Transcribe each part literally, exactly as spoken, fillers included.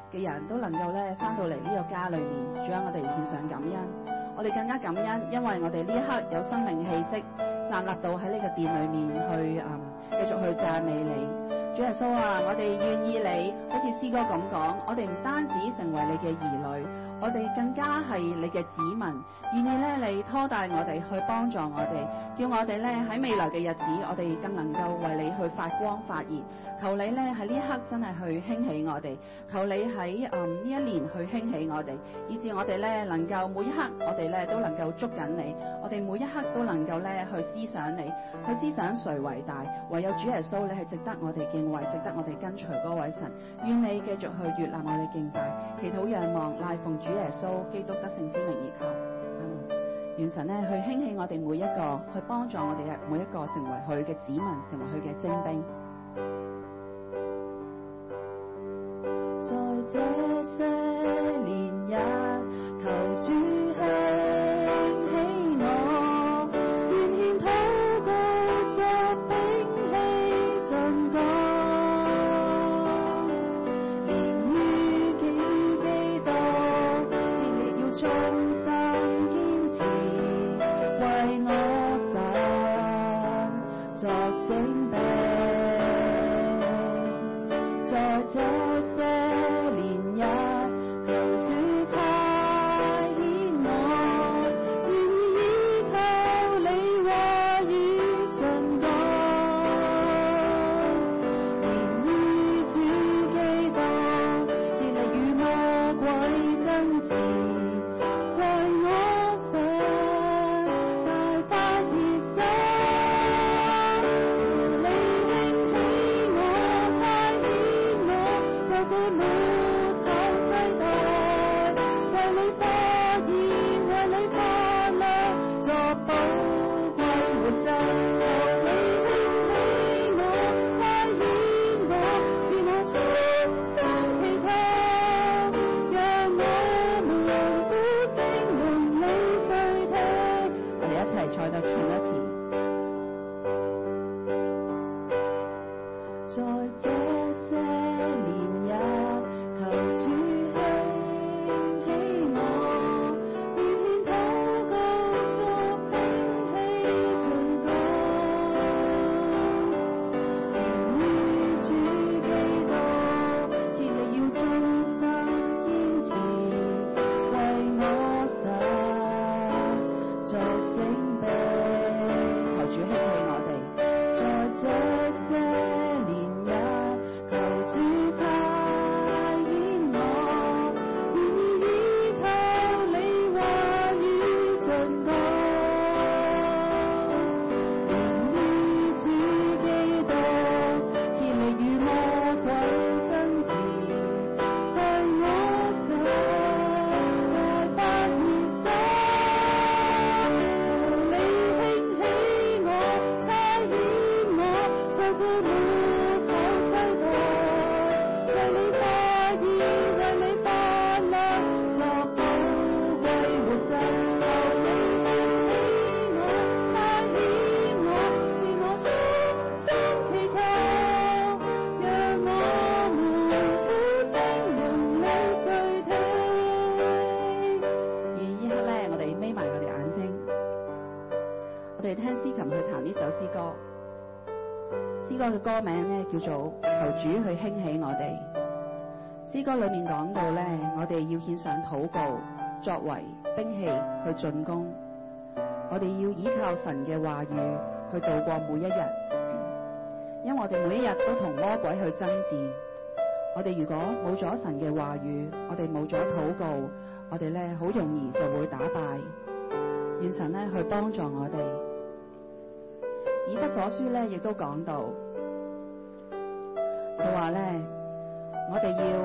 嘅人都能夠咧翻到嚟呢個家裏面，主啊，我哋獻上感恩，我哋更加感恩，因為我哋呢一刻有生命氣息，站立到喺呢個殿裏面去嗯繼續去讚美你。主耶穌啊，我哋願意你，好似詩歌咁講，我哋唔單止成為你嘅兒女，我哋更加係你嘅子民，願意咧你拖帶我哋去幫助我哋，叫我哋咧喺未來嘅日子，我哋更能夠為你去發光發熱。求你咧喺呢一刻真係去興起我哋，求你喺嗯呢一年去興起我哋，以致我哋咧能夠每一刻我哋咧都能夠捉緊你，我哋每一刻都能夠咧去思想你，去思想誰為大，唯有主耶穌你係值得我哋敬畏，值得我哋跟隨嗰位神。願你繼續去悅納我哋敬拜，祈禱仰望賴奉主耶穌基督得勝之名而求。阿門。願神咧去興起我哋每一個，去幫助我哋嘅每一個成為佢嘅子民，成為佢嘅精兵。 在這些年日，求主興起我，願獻禱告作兵器進攻，連於己基督，竭力要終生堅持，為我神作精兵。在這些年日，求主差遣我，願意依靠你話語進攻，連於主基督，竭力與魔鬼爭戰，為我神大發熱心。你興起我，差遣我，在這末後世代，為你發熱，為你發亮，作寶貴活祭。求你興起我，差遣我，是我衷心祈求，讓我們呼聲門裏垂聽。 我哋一齊再讀唱一次。 在這些年日，求主興起我，願獻禱告作兵器進攻，連於主基督，竭力要終生堅持，為我神作精兵。 求主興起我哋。 在這些年日，求主差遣我，願意依靠你話語進攻，連於主基督，竭力與魔鬼爭戰，為我神大發熱心。你興起我，差遣我，在這末後世代，為你發熱，為你發亮，作寶貴活祭。求你興起我，差遣我，是我衷心祈求，讓我們呼聲門裏垂聽。 願呢刻咧，我哋眯埋我哋眼睛，我哋聽司琴去彈呢首詩歌。詩歌嘅歌名咧叫做《求主去興起我哋》。詩歌裏面講到咧，我哋要獻上禱告作為兵器去進攻，我哋要依靠神嘅話語去度過每一日，因為我哋每一日都同魔鬼去爭戰。我哋如果冇咗神嘅話語，我哋冇咗禱告，我哋咧好容易就會打敗。願神咧去幫助我哋。以弗所書咧亦都講到，佢話咧我哋要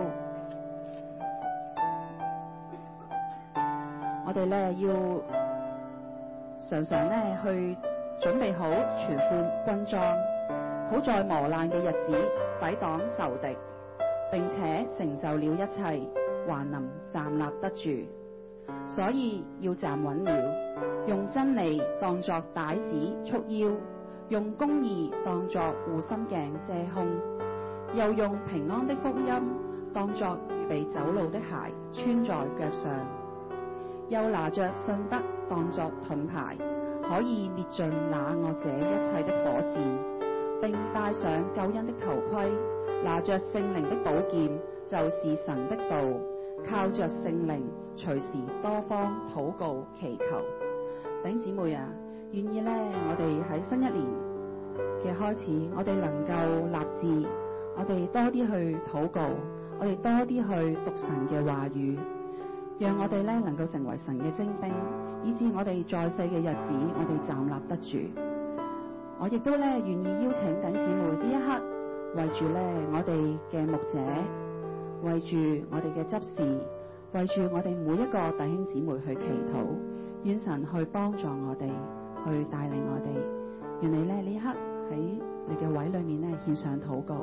我哋咧要常常咧去準備好全副軍裝，好在磨難嘅日子抵擋仇敵，並且成就了一切，還能站立得住。所以要站穩了，用真理當作帶子束腰，用公義當作護心鏡遮胸，又用平安的福音當作預備走路的鞋穿在腳上，又拿着信德當作盾牌，可以滅盡那惡者一切的火箭，並戴上救恩的頭盔，拿着聖靈的寶劍，就是神的道，靠着聖靈隨時多方禱告祈求。弟兄姊妹啊，願意呢，我哋喺新一年嘅開始，我哋能夠立志，我哋多啲去禱告，我哋多啲去讀神嘅話語，讓我哋咧能夠成為神嘅精兵，以致我哋在世嘅日子，我哋站立得住。我亦都咧願意邀請弟兄姊妹呢一刻，為住咧我哋嘅牧者，為住我哋嘅執事，為住我哋每一個弟兄姊妹去祈禱，願神去幫助我哋，去帶領我哋。願你咧呢一刻喺你嘅位裏面咧獻上禱告。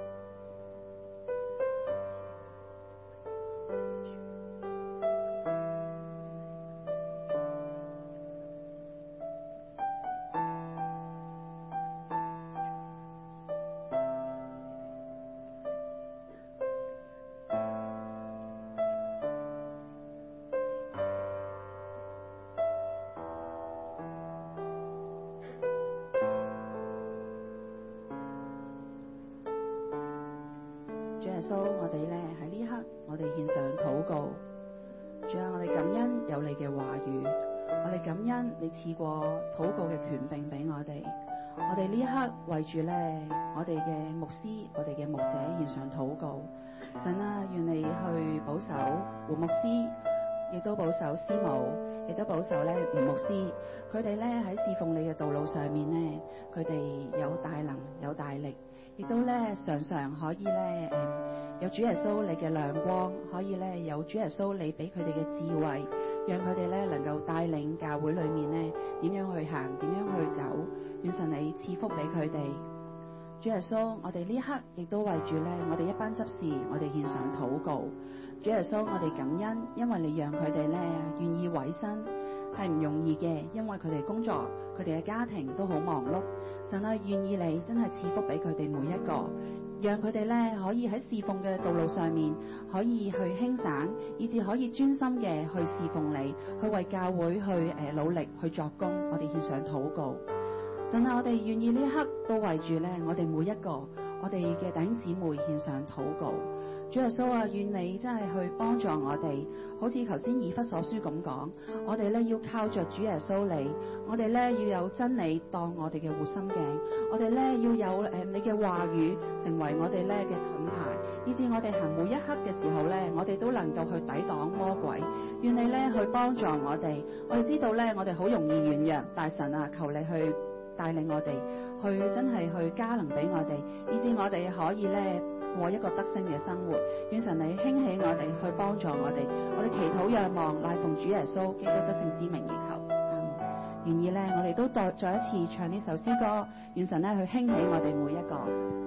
耶穌，我哋咧喺呢一刻，我哋獻上禱告。主啊，我哋感恩有你嘅話語，我哋感恩你賜過禱告嘅權柄俾我哋。我哋呢一刻為住咧我哋嘅牧師、我哋嘅牧者獻上禱告。神啊，願你去保守胡牧師，亦都保守師母，亦都保守咧吳牧師。佢哋咧喺侍奉你嘅道路上面咧，佢哋有大能，有大力。亦都咧常常可以咧誒有主耶穌你嘅亮光，可以咧有主耶穌你俾佢哋嘅智慧，讓佢哋咧能夠帶領教會裏面咧點樣去行，點樣去走。願神你賜福俾佢哋。主耶穌，我哋呢一刻亦都為住咧我哋一班執事，我哋獻上禱告。主耶穌，我哋感恩，因為你讓佢哋咧願意委身，係唔容易嘅，因為佢哋工作，佢哋嘅家庭都好忙碌。神啊，願意你真係賜福俾佢哋每一個，讓佢哋咧可以喺侍奉嘅道路上面可以去輕省，以至可以專心嘅去侍奉你，去為教會去誒、呃、努力去作工。我哋獻上禱告。神啊，我哋願意呢一刻都為住咧我哋每一個我哋嘅弟兄姊妹獻上禱告。主耶穌啊，願你真係去幫助我哋，好似頭先以弗所書咁講，我哋咧要靠着主耶穌你，我哋咧要有真理當我哋嘅活心鏡，我哋咧要有誒、呃、你嘅話語成為我哋咧嘅盾牌，以至我哋行每一刻嘅時候咧，我哋都能夠去抵擋魔鬼。願你咧去幫助我哋，我哋知道咧我哋好容易軟弱，大神啊，求你去帶領我哋，去真係去加能俾我哋，以至我哋可以咧過一個得勝嘅生活。願神你興起我哋，去幫助我哋。我哋祈禱仰望，乃奉主耶穌基督得勝之名而求。阿們。願意咧，我哋都再再一次唱呢首詩歌。願神咧去興起我哋每一個。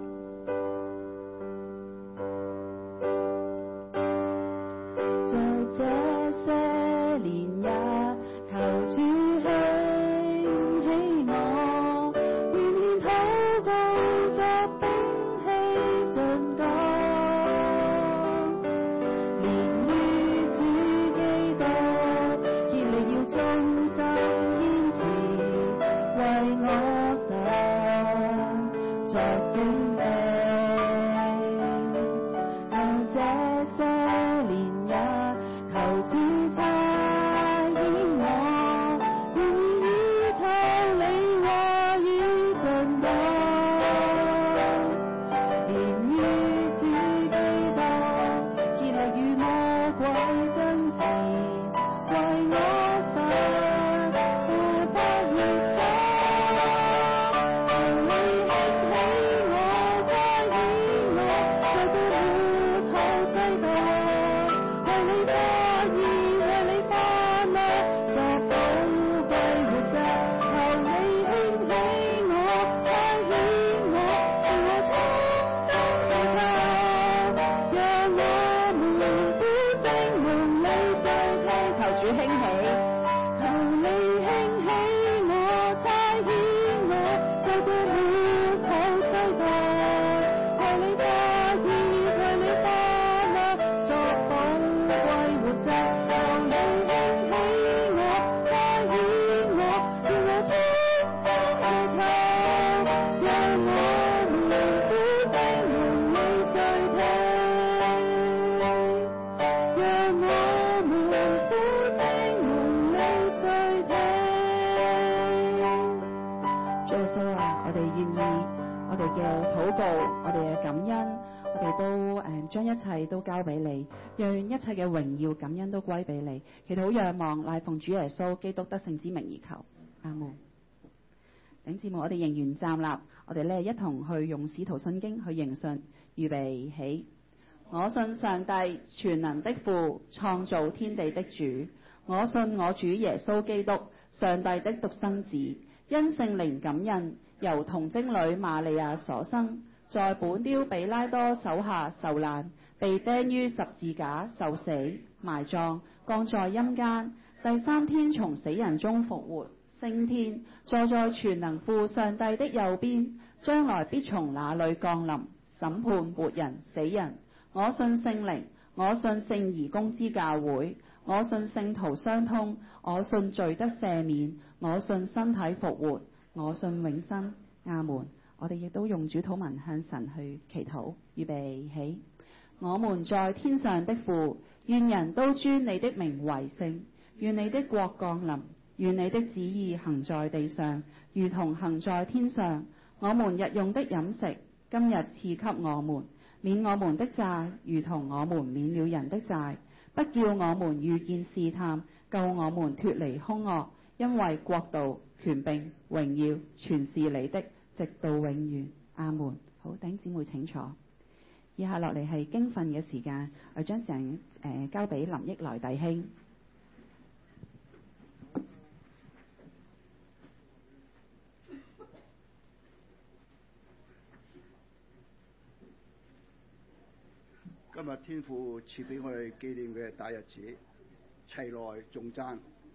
在這些年日，求主興起我，願獻禱告作兵器盡講，連於主基督，竭力要終生堅持，為我神作精兵。求這些年日，求主差遣我，願意依靠你話語盡講，連於主基督，竭力與魔鬼爭持，為我神活得熱心。求你興起我，差遣我，在這末後世代，為你發義，為你發亮，作寶貴活着。求你興起我，差遣我，令我衷心祈求，讓我們呼聲蒙你垂聽。求主興起，求你興起我，差遣我，在這末後世代，為你發義，為你發亮， 告，我哋嘅感恩，我哋都誒將一切都交俾你，讓一切嘅榮耀感恩都歸俾你。祈禱仰望乃奉主耶穌基督得勝之名而求，阿門。弟兄姊妹，我哋仍然站立，我哋咧一同去用使徒信經去迎信，預備起。我信上帝全能的父，創造天地的主。我信我主耶穌基督，上帝的獨生子，因聖靈感孕，由童貞女瑪利亞所生，在本丟彼拉多手下受難，被釘於十字架受死，埋葬，降在陰間，第三天從死人中復活，升天，坐在全能父上帝的右邊，將來必從那裏降臨，審判活人死人。我信聖靈，我信聖而公之教會，我信聖徒相通，我信罪得赦免，我信身體復活，我信永生。阿門。我哋亦都用主禱文向神去祈禱，預備起。我們在天上的父，願人都尊你的名為聖，願你的國降臨，願你的旨意行在地上，如同行在天上。我們日用的飲食，今日賜給我們，免我們的債，如同我們免了人的債，不叫我們遇見試探，救我們脫離兇惡，因為國度、權柄、榮耀，全是你的，直到永遠。阿門。好，弟兄姊妹請坐。以下落嚟係經訓嘅時間，我將成誒交俾林益來弟兄。 今日天父賜俾我哋紀念嘅大日子，齊來頌讚。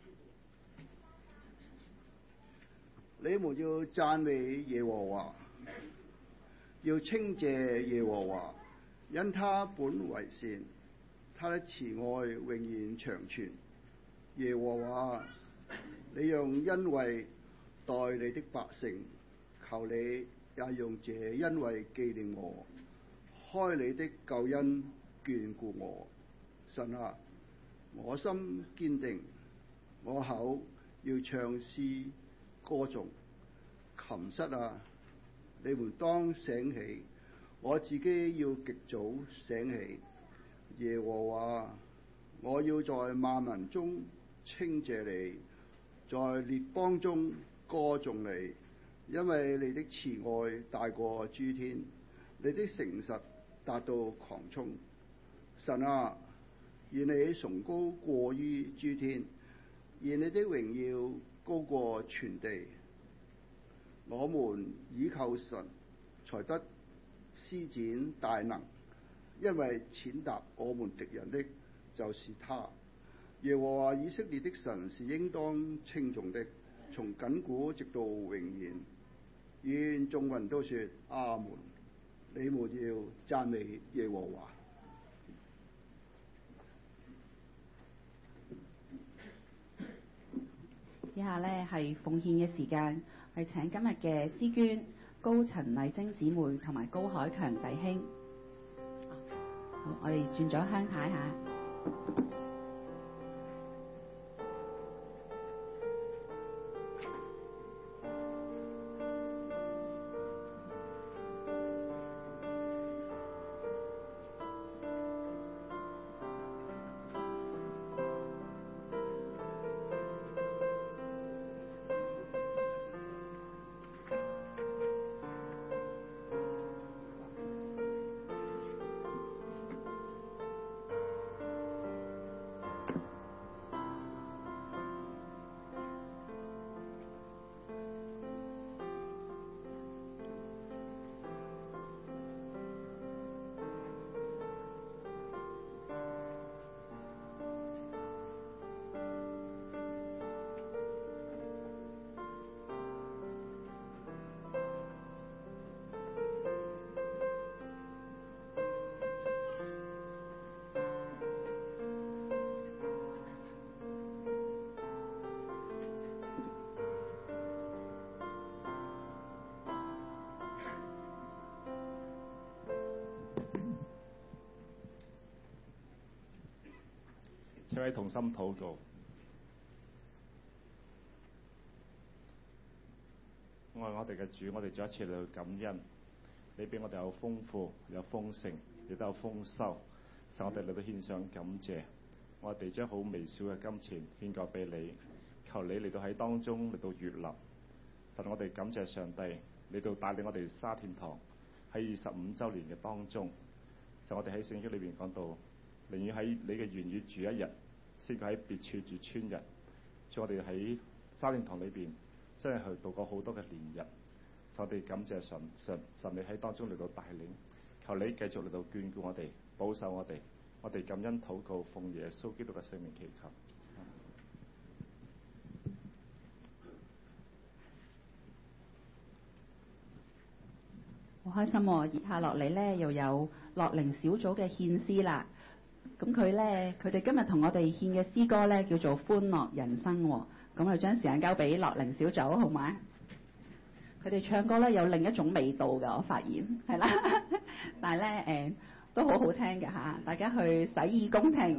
你們要讚美耶和華，要稱謝耶和華，因他本為善，他的慈愛永遠長存。耶和華，你用恩惠待你的百姓，求你也用這恩惠紀念我。開你的救恩眷顧我，神啊，我心堅定，我口要唱詩歌頌。琴瑟啊，你們當醒起，我自己要極早醒起。耶和華，我要在萬民中稱謝你，在列邦中歌頌你，因為你的慈愛大過諸天，你的誠實達到狂衝。神啊，願你崇高過於諸天，願你的榮耀高過全地。我們倚靠神，才得施展大能，因為踐踏我們敵人的，就是他。耶和華以色列的神是應當稱頌的，從亙古直到永遠。願眾民都說阿門。你們要讚美耶和華。 以下呢係奉獻嘅時間，係請今日嘅詩娟高陳麗晶姊妹同埋高海強弟兄。好，我哋轉咗香睇下。 請位同心禱告。愛我哋嘅主，我哋再一次嚟到感恩， 你俾我哋有豐富、有豐盛，亦都有豐收。神，我哋嚟到獻上感謝，我哋將好微小嘅金錢獻過俾你，求你嚟到喺當中嚟到悅納。神，我哋感謝上帝嚟到帶領我哋沙田堂喺二十五週年嘅當中。神，我哋喺聖經裏邊講到，寧願喺你嘅園宇住一日，先過喺別處住千日。所以我哋喺沙田堂裏邊真係去度過好多嘅年日。神，我哋感謝神，神神你喺當中嚟到帶領，求你繼續嚟到眷顧我哋，保守我哋。我哋感恩禱告，奉耶穌基督嘅聖名祈求。 好開心喎！以下落嚟咧，又有樂齡小組嘅獻詩啦。咁佢咧，佢哋今日同我哋獻嘅詩歌咧，叫做《歡樂人生》喎。咁我哋將時間交俾樂齡小組，好嗎？佢哋唱歌咧有另一種味道㗎，我發現係啦。但係咧誒，都好好聽嘅嚇，大家去洗耳恭聽。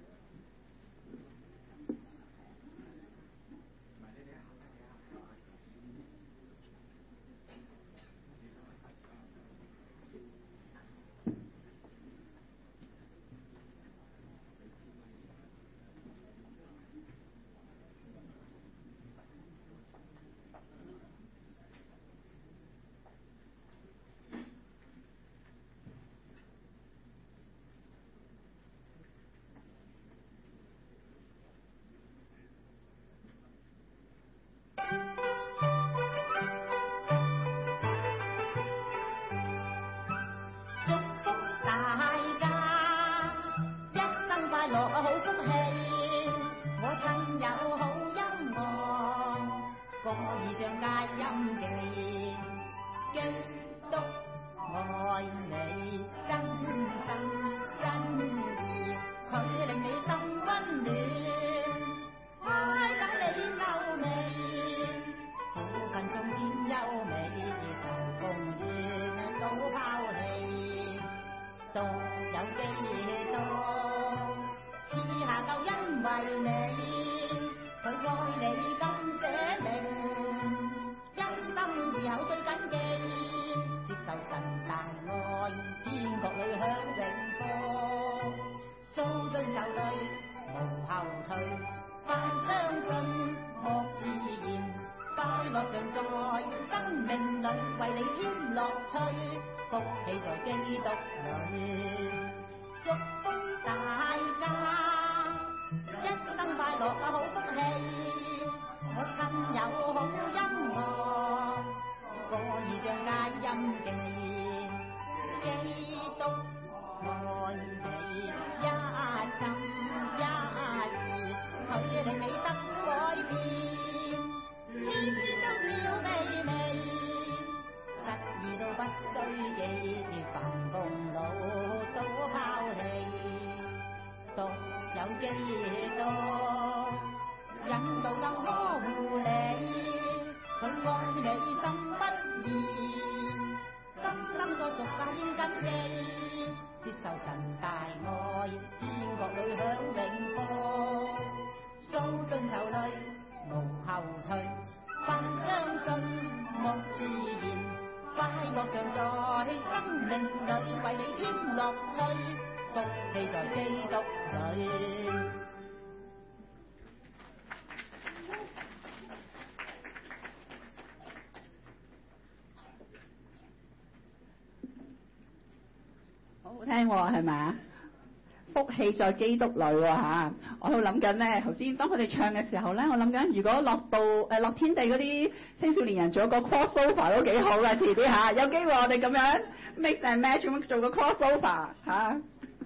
好好聽喎，係咪啊？福氣在基督裏喎嚇！我喺度諗緊咧，頭先當佢哋唱嘅時候咧，我諗緊如果落到誒樂天地嗰啲青少年人做一個 crossover 都幾好嘅，遲啲嚇有機會我哋咁樣 mix and match 咁做個 crossover 嚇。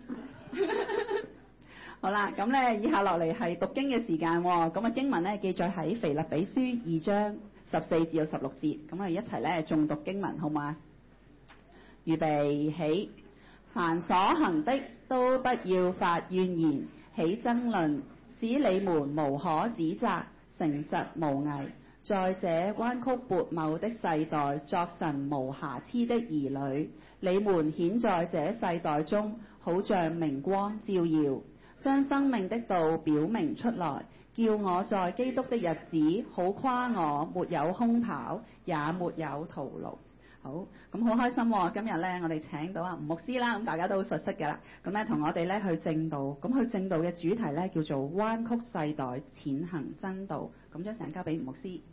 好啦，咁咧以下落嚟係讀經嘅時間喎。咁啊經文咧記載喺腓立比書二章十四至到十六節。咁我哋一齊咧誦讀經文好嗎？預備起。凡所行的都不要發怨言，起爭論，使你們無可指責，誠實無偽，在這彎曲悖謬的世代作神無瑕疵的兒女。你們顯在這世代中，好像明光照耀，將生命的道表明出來，叫我在基督的日子好誇我沒有空跑，也沒有徒勞。 好，咁好開心喎！今日咧，我哋請到啊吳牧師啦，咁大家都好熟悉㗎啦。咁咧，同我哋咧去正道，咁去正道嘅主題咧叫做彎曲世代，踐行真道。咁將成交俾吳牧師。